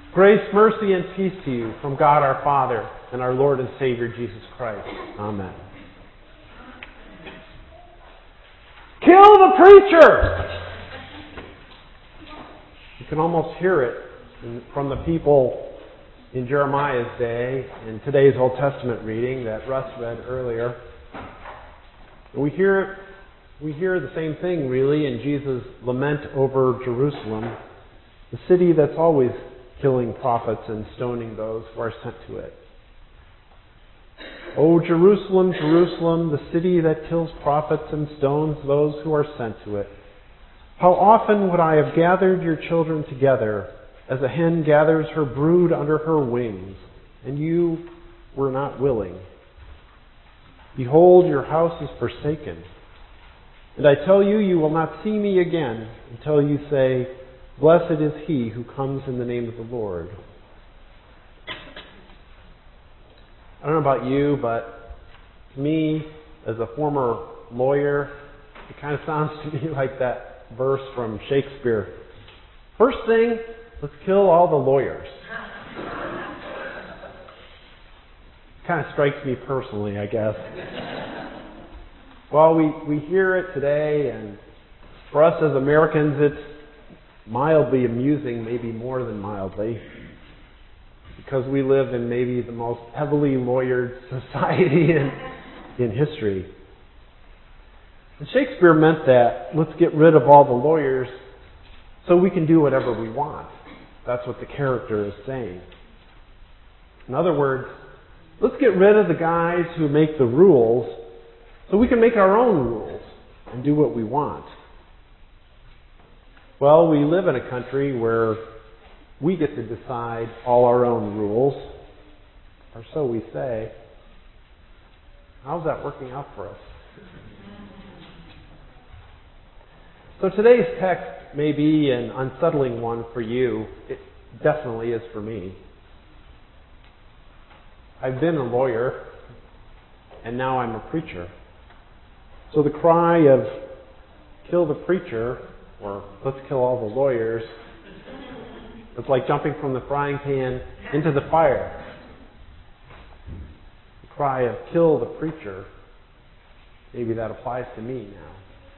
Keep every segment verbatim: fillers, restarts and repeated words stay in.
Grace, mercy, and peace to you from God our Father and our Lord and Savior Jesus Christ. Amen. Kill the preacher! You can almost hear it from the people in Jeremiah's day in today's Old Testament reading that Russ read earlier. We hear we hear the same thing really in Jesus' lament over Jerusalem, the city that's always killing prophets and stoning those who are sent to it. O Jerusalem, Jerusalem, the city that kills prophets and stones those who are sent to it. How often would I have gathered your children together as a hen gathers her brood under her wings, and you were not willing. Behold, your house is forsaken. And I tell you, you will not see me again until you say, Blessed is he who comes in the name of the Lord. I don't know about you, but to me, as a former lawyer, it kind of sounds to me like that verse from Shakespeare. First thing, let's kill all the lawyers. Kind of strikes me personally, I guess. Well, we, we hear it today, and for us as Americans, it's mildly amusing, maybe more than mildly, because we live in maybe the most heavily lawyered society in, in history. And Shakespeare meant that let's get rid of all the lawyers so we can do whatever we want. That's what the character is saying. In other words, let's get rid of the guys who make the rules so we can make our own rules and do what we want. Well, we live in a country where we get to decide all our own rules, or so we say. How's that working out for us? So today's text may be an unsettling one for you. It definitely is for me. I've been a lawyer, and now I'm a preacher. So the cry of kill the preacher, or let's kill all the lawyers, it's like jumping from the frying pan into the fire. The cry of kill the preacher, maybe that applies to me now.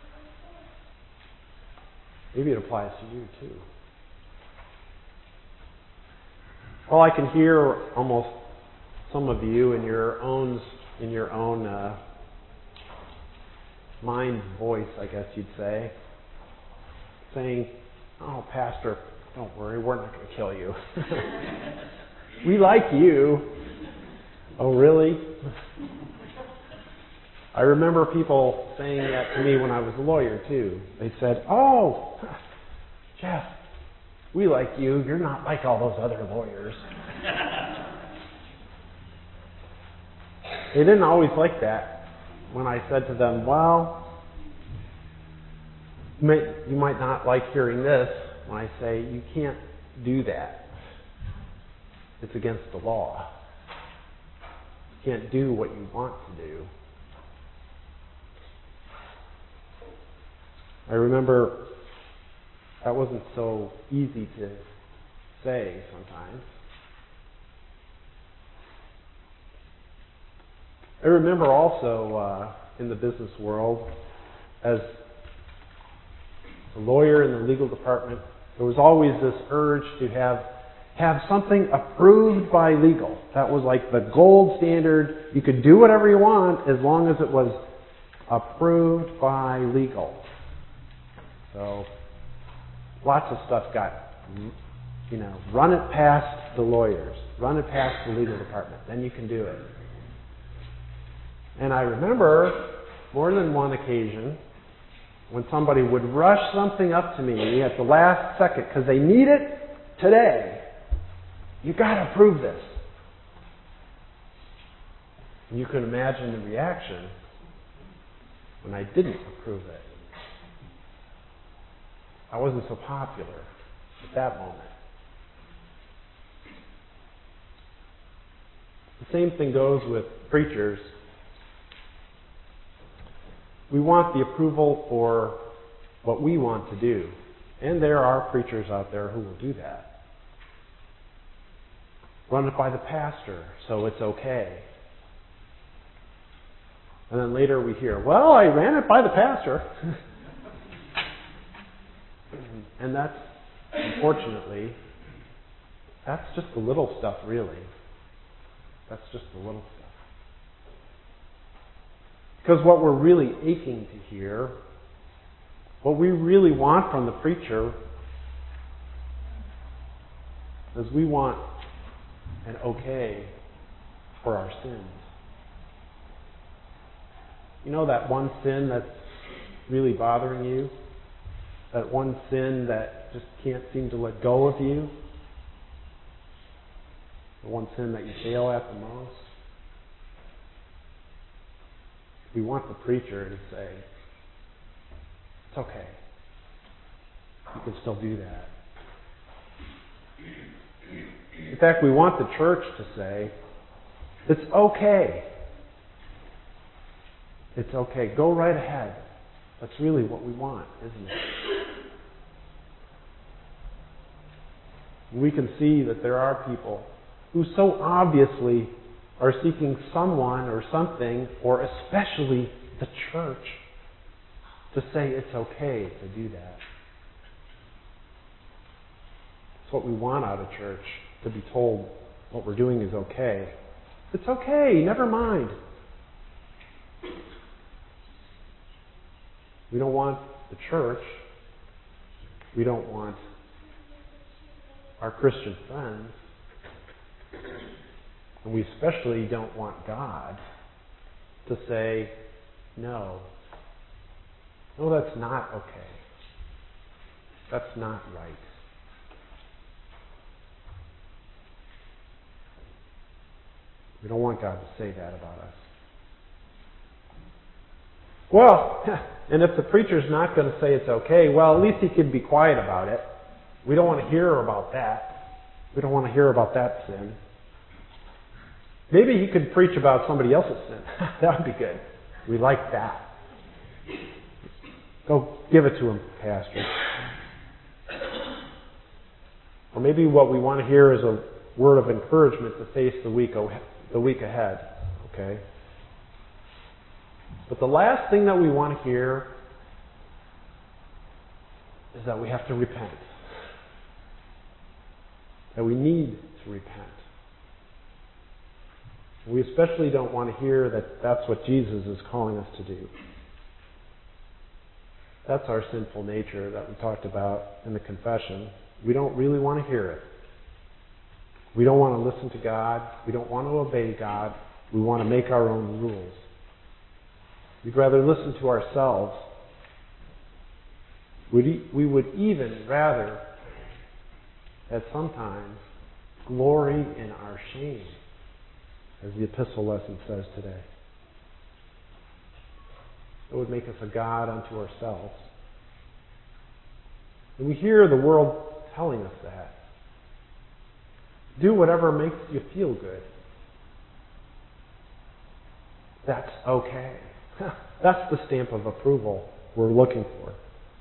Maybe it applies to you too. Well, I can hear almost some of you in your own in your own uh, mind voice, I guess you'd say, saying, "Oh, Pastor, don't worry, we're not going to kill you. We like you." Oh, really? I remember people saying that to me when I was a lawyer, too. They said, "Oh, Jeff, we like you. You're not like all those other lawyers." They didn't always like that when I said to them, "Well, you might, you might not like hearing this," when I say, "You can't do that. It's against the law. You can't do what you want to do." I remember that wasn't so easy to say sometimes. I remember also uh, in the business world, as a lawyer in the legal department, there was always this urge to have have something approved by legal. That was like the gold standard. You could do whatever you want as long as it was approved by legal. So lots of stuff got, you know, run it past the lawyers, run it past the legal department, then you can do it. And I remember more than one occasion when somebody would rush something up to me at the last second because they need it today. You got to approve this. And you can imagine the reaction when I didn't approve it. I wasn't so popular at that moment. The same thing goes with preachers. We want the approval for what we want to do. And there are preachers out there who will do that. run it by the pastor, so it's okay. And then later we hear, well, I ran it by the pastor. And that's, unfortunately, that's just the little stuff, really. That's just the little stuff. Because what we're really aching to hear, what we really want from the preacher, is we want an okay for our sins. You know that one sin that's really bothering you? That one sin that just can't seem to let go of you? The one sin that you fail at the most? We want the preacher to say, it's okay. You can still do that. In fact, we want the church to say, it's okay. It's okay. Go right ahead. That's really what we want, isn't it? We can see that there are people who so obviously are seeking someone or something, or especially the church, to say it's okay to do that. It's what we want out of church, to be told what we're doing is okay. It's okay, never mind. We don't want the church, we don't want our Christian friends, and we especially don't want God to say, no, no, that's not okay. That's not right. We don't want God to say that about us. Well, and if the preacher's not going to say it's okay, well, at least he could be quiet about it. We don't want to hear about that. We don't want to hear about that sin. Maybe he could preach about somebody else's sin. That would be good. We like that. Go give it to him, Pastor. Or maybe what we want to hear is a word of encouragement to face the week, the week ahead. Okay? But the last thing that we want to hear is that we have to repent. That we need to repent. We especially don't want to hear that that's what Jesus is calling us to do. That's our sinful nature that we talked about in the confession. We don't really want to hear it. We don't want to listen to God. We don't want to obey God. We want to make our own rules. We'd rather listen to ourselves. We would even rather, at sometimes, glory in our shame, as the epistle lesson says today. It would make us a god unto ourselves. And we hear the world telling us that. Do whatever makes you feel good. That's okay. That's the stamp of approval we're looking for.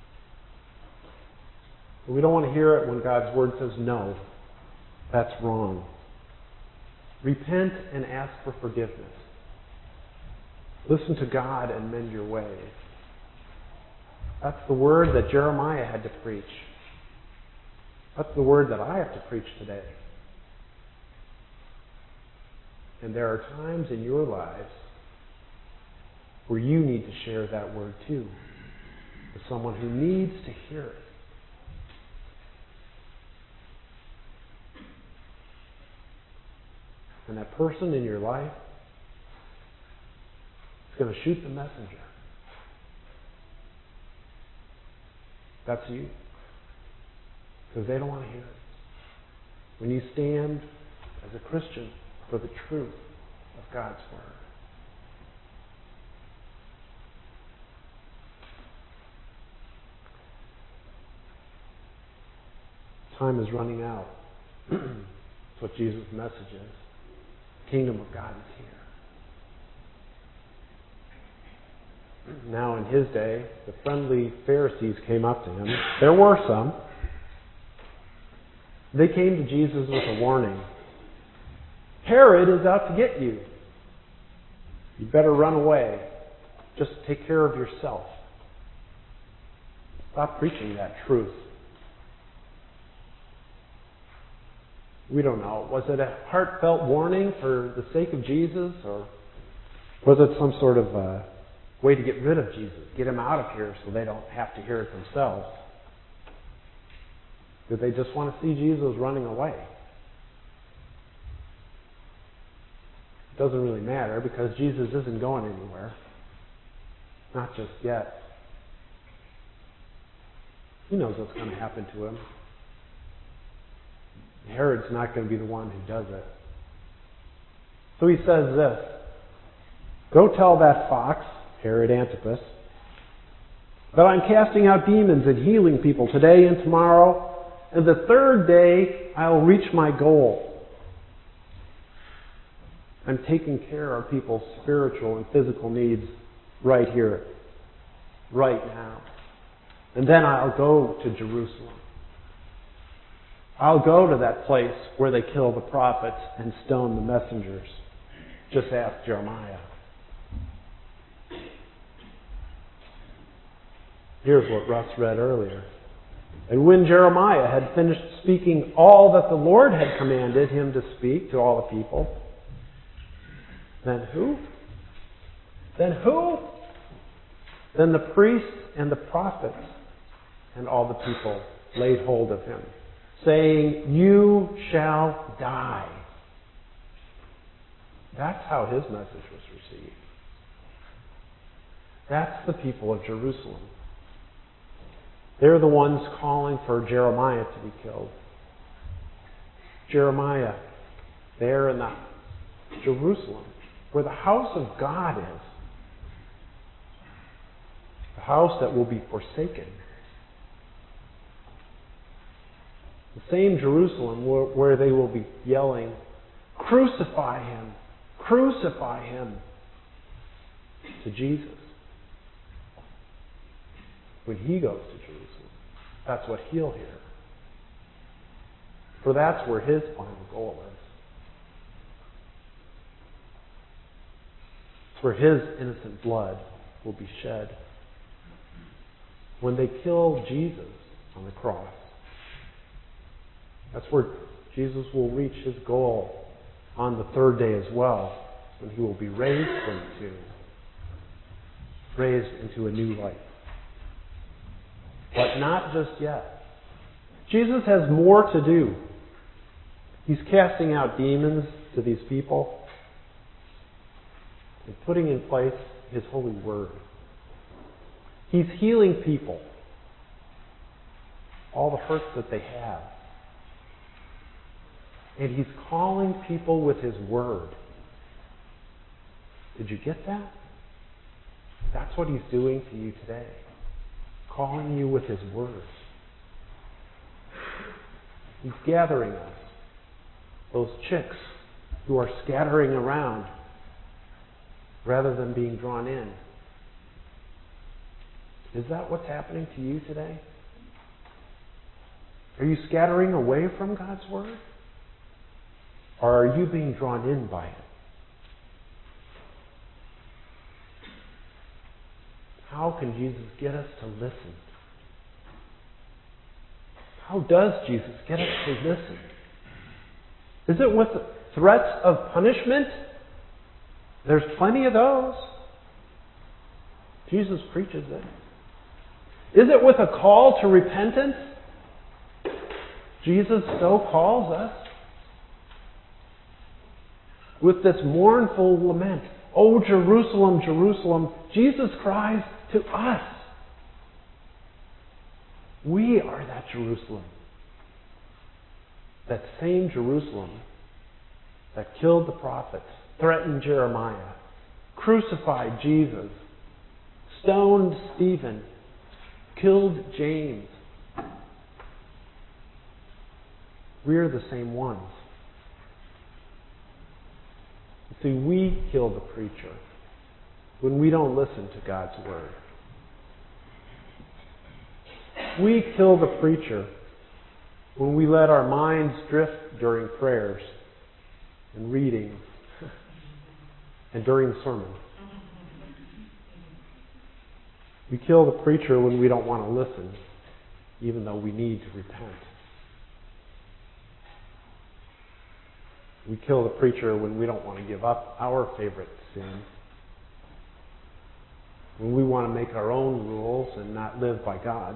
But we don't want to hear it when God's Word says no. That's wrong. Repent and ask for forgiveness. Listen to God and mend your ways. That's the word that Jeremiah had to preach. That's the word that I have to preach today. And there are times in your lives where you need to share that word too, with someone who needs to hear it. And that person in your life is going to shoot the messenger. That's you. Because they don't want to hear it. When you stand as a Christian for the truth of God's Word. Time is running out. That's what Jesus' message is. The kingdom of God is here. Now in his day, the friendly Pharisees came up to him. There were some. They came to Jesus with a warning. Herod is out to get you. You better run away. Just take care of yourself. Stop preaching that truth. We don't know. Was it a heartfelt warning for the sake of Jesus, or was it some sort of uh, way to get rid of Jesus, get him out of here so they don't have to hear it themselves? Did they just want to see Jesus running away? It doesn't really matter because Jesus isn't going anywhere. Not just yet. He knows what's going to happen to him. Herod's not going to be the one who does it. So he says this, "Go tell that fox," Herod Antipas, "that I'm casting out demons and healing people today and tomorrow, and the third day I'll reach my goal." I'm taking care of people's spiritual and physical needs right here, right now. And then I'll go to Jerusalem. I'll go to that place where they kill the prophets and stone the messengers. Just ask Jeremiah. Here's what Russ read earlier. "And when Jeremiah had finished speaking all that the Lord had commanded him to speak to all the people," then who? Then who? Then the priests and the prophets and all the people laid hold of him, saying, "You shall die." That's how his message was received. That's the people of Jerusalem. They're the ones calling for Jeremiah to be killed. Jeremiah, there in the Jerusalem, where the house of God is. The house that will be forsaken. The same Jerusalem where, where they will be yelling, "Crucify him! Crucify him!" to Jesus. When he goes to Jerusalem, that's what he'll hear. For that's where his final goal is. It's where his innocent blood will be shed. When they kill Jesus on the cross, that's where Jesus will reach his goal on the third day as well, when he will be raised from the tomb, raised into a new life. But not just yet. Jesus has more to do. He's casting out demons to these people and putting in place his holy word. He's healing people, all the hurts that they have. And he's calling people with his word. Did you get that? That's what he's doing to you today. Calling you with his word. He's gathering us. Those chicks who are scattering around rather than being drawn in. Is that what's happening to you today? Are you scattering away from God's word? Or are you being drawn in by it? How can Jesus get us to listen? How does Jesus get us to listen? Is it with threats of punishment? There's plenty of those. Jesus preaches it. Is it with a call to repentance? Jesus so calls us. With this mournful lament, "O Jerusalem, Jerusalem," Jesus cries to us. We are that Jerusalem. That same Jerusalem that killed the prophets, threatened Jeremiah, crucified Jesus, stoned Stephen, killed James. We're the same ones. See, we kill the preacher when we don't listen to God's word. We kill the preacher when we let our minds drift during prayers and reading and during the sermon. We kill the preacher when we don't want to listen, even though we need to repent. We kill the preacher when we don't want to give up our favorite sin, when we want to make our own rules and not live by God's,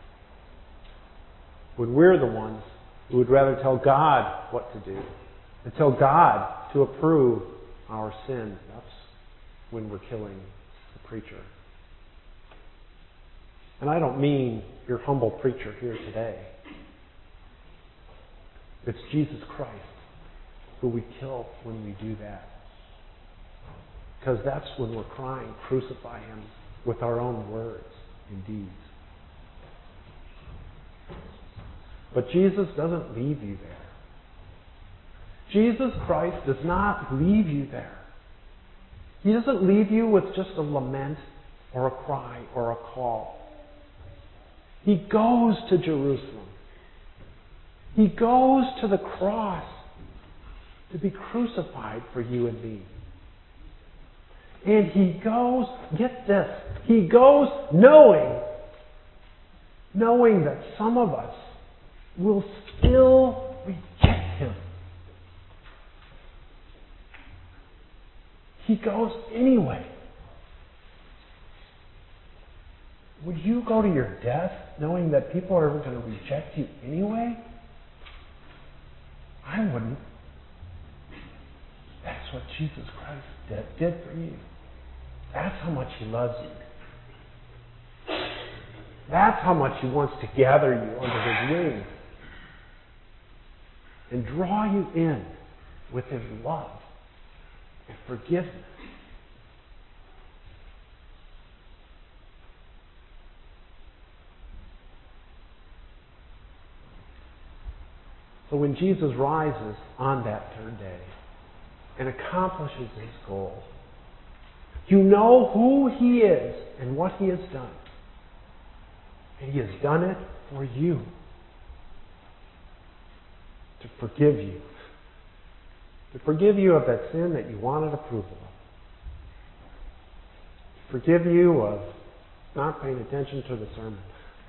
when we're the ones who would rather tell God what to do and tell God to approve our sin. That's when we're killing the preacher. And I don't mean your humble preacher here today. It's Jesus Christ who we kill when we do that. Because that's when we're crying, crucify Him, with our own words and deeds. But Jesus doesn't leave you there. Jesus Christ does not leave you there. He doesn't leave you with just a lament or a cry or a call. He goes to Jerusalem. He goes to the cross to be crucified for you and me. And He goes, get this, He goes knowing, knowing that some of us will still reject Him. He goes anyway. Would you go to your death knowing that people are going to reject you anyway? I wouldn't. That's what Jesus Christ did, did for you. That's how much He loves you. That's how much He wants to gather you under His wings and draw you in with His love and forgiveness. So when Jesus rises on that third day and accomplishes His goal, you know who He is and what He has done. And He has done it for you. To forgive you. To forgive you of that sin that you wanted approval of. To forgive you of not paying attention to the sermon.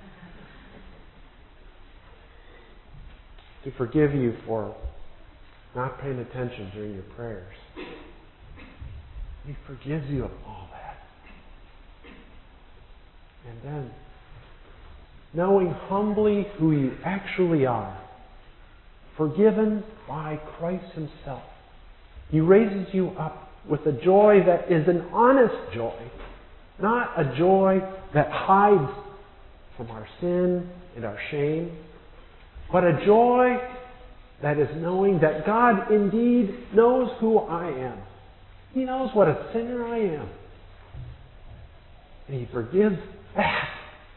To forgive you for not paying attention during your prayers. He forgives you of all that. And then, knowing humbly who you actually are, forgiven by Christ Himself, He raises you up with a joy that is an honest joy, not a joy that hides from our sin and our shame, but a joy that is knowing that God indeed knows who I am. He knows what a sinner I am. And He forgives that.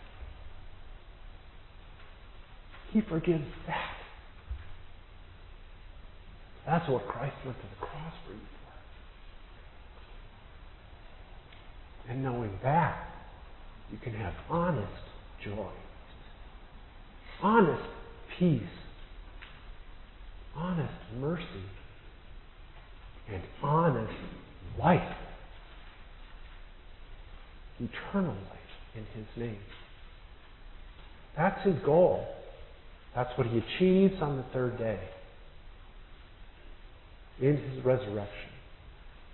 He forgives that. That's what Christ went to the cross for you for. And knowing that, you can have honest joy. Honest peace. Honest mercy. And honest life. Eternal life in His name. That's His goal. That's what He achieves on the third day. In His resurrection.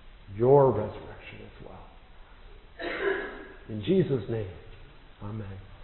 Your resurrection as well. In Jesus' name, amen.